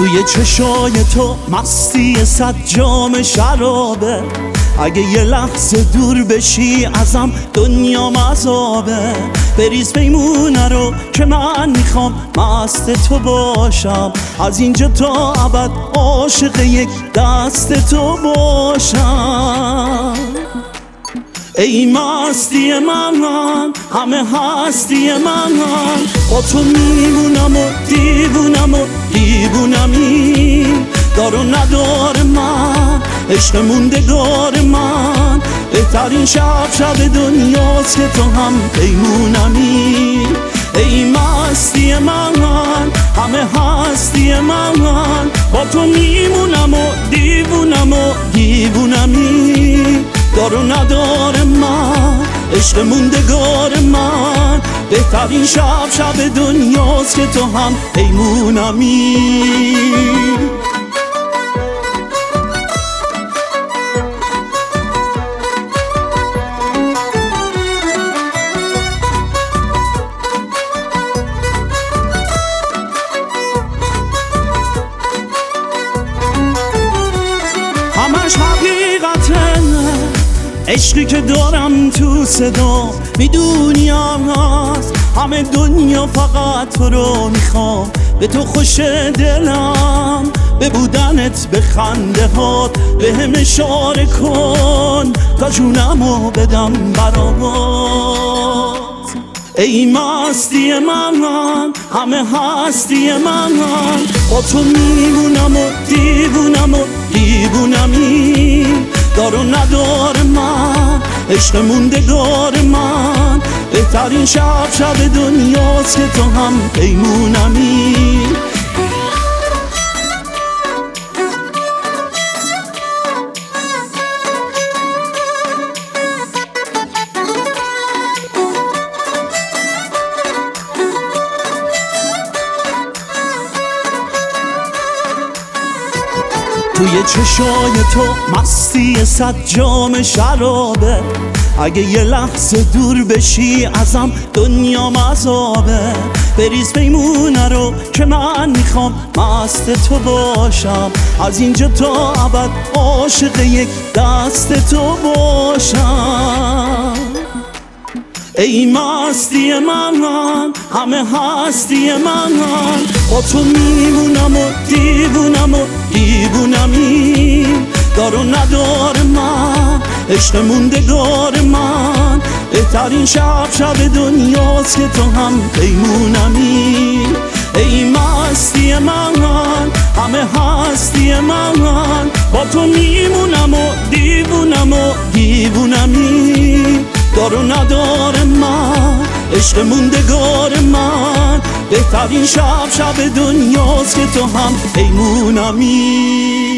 توی چشای تو مستی 100 جام شرابه، اگه یه لحظه دور بشی ازم دنیام عذابه. بریز میمونه رو که من میخوام مست تو باشم، از اینجا تا ابد عاشق یک دست تو باشم. ای مستی من، همه هستی من، با تو میمونم و دیوونمی. دار و ندار من، عشق موندگار من، بهترین شب دنیاست که تو هم پیمونمی. ای مستی من، همه هستی من، با تو میمونم و دیوونمی. دار و ندار من، عشق موندگار من، بهترین شب دنیاست که تو هم پیمونمی. همش حقیقته، عشقی که دارم تو صدا میدونی هست. همه دنیا فقط تو رو میخوام، به تو خوش دلم، به بودنت، به خنده هات به هم اشاره کن تا جونمو بدم برات. ای مستی من، همه هستی من، با تو میمونم و دیوونمی. دار و ندار من، عشق موندگار من، بهترین شب دنیاست که تو هم پیمونمی. توی چشای تو مستی 100 جام شرابه، اگه یه لحظه دور بشی ازم دنیام عذابه. بریز میمونه رو که من میخوام مست تو باشم، از اینجا تا ابد عاشق یک دست تو باشم. ای مستی من، همه هستی من، با تو میمونم و دیوونمی. دار و ندار من، عشق موندگار من، بهترین شب دنیاست که تو هم پیمونمی. ای مستی من، همه هستی من، با تو میمونم و دیوونمی. دار و ندار من، عشق موندگار من، بهترین شب دنیاست که تو هم پیمونمی.